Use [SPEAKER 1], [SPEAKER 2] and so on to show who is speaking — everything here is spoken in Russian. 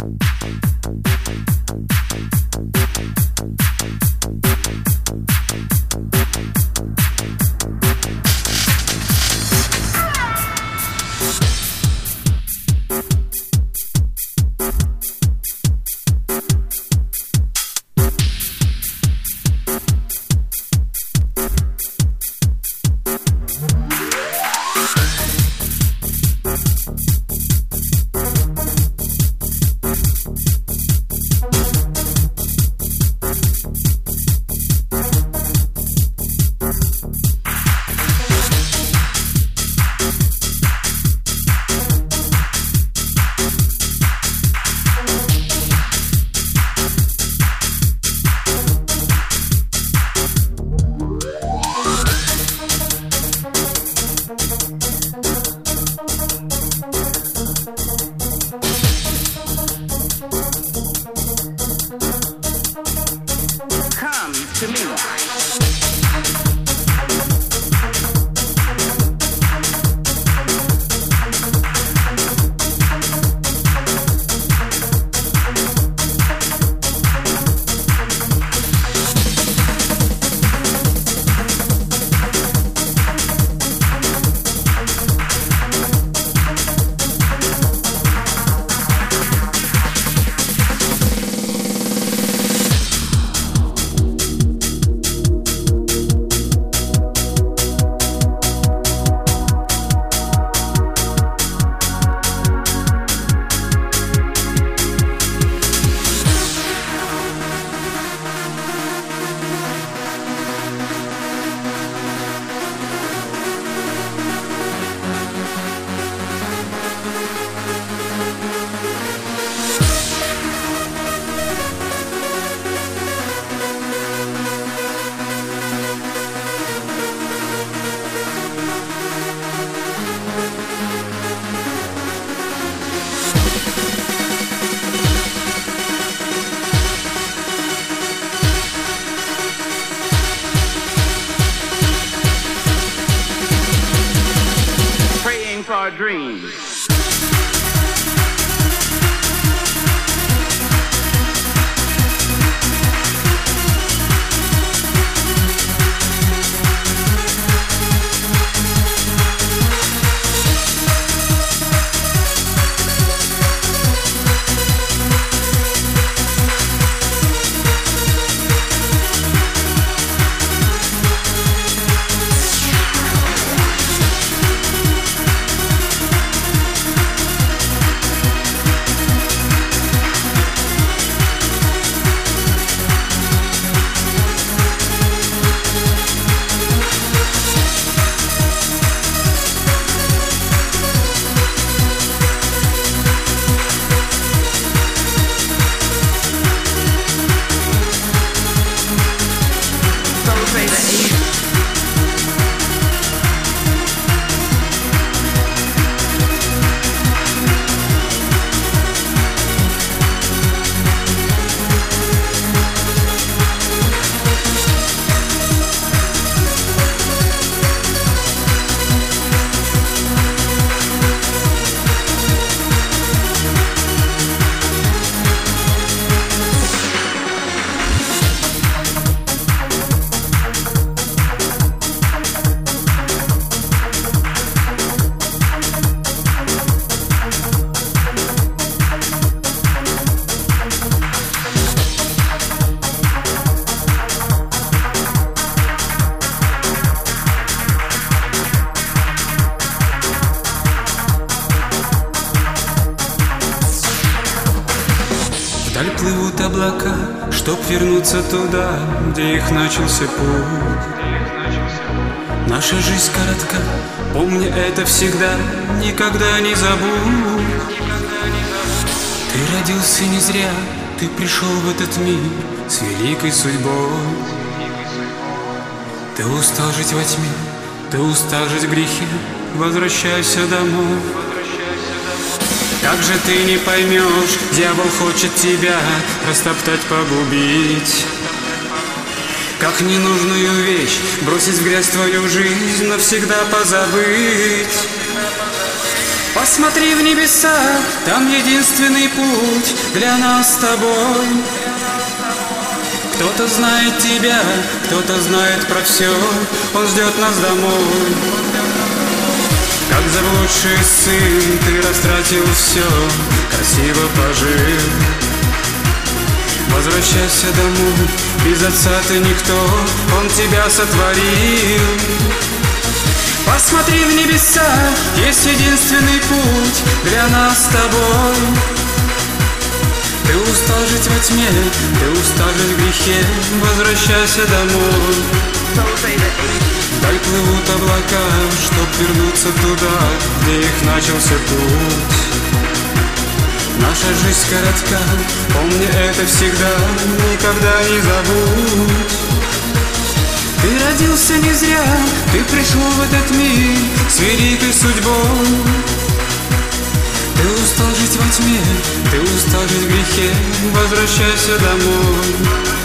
[SPEAKER 1] Our dreams.
[SPEAKER 2] Вдаль плывут облака, чтоб вернуться туда, где их начался путь. Наша жизнь коротка, помни это всегда, никогда не забудь. Ты родился не зря, ты пришел в этот мир с великой судьбой. Ты устал жить во тьме, ты устал жить в грехе, возвращайся домой. Как же ты не поймешь, дьявол хочет тебя растоптать, погубить. Как ненужную вещь бросить в грязь твою жизнь, навсегда позабыть. Посмотри в небеса, там единственный путь для нас с тобой. Кто-то знает тебя, кто-то знает про все, он ждет нас домой. Как заблудший сын, ты растратил все, красиво пожил. Возвращайся домой, без отца ты никто, он тебя сотворил. Посмотри в небеса, есть единственный путь для нас с тобой. Ты устал жить во тьме, ты устал жить в грехе, возвращайся домой. Вдаль плывут облака, чтоб вернуться туда, где их начался путь. Наша жизнь коротка, помни это всегда, никогда не забудь. Ты родился не зря, ты пришел в этот мир с великой судьбой. Ты устал жить во тьме, ты устал жить в грехе, возвращайся домой.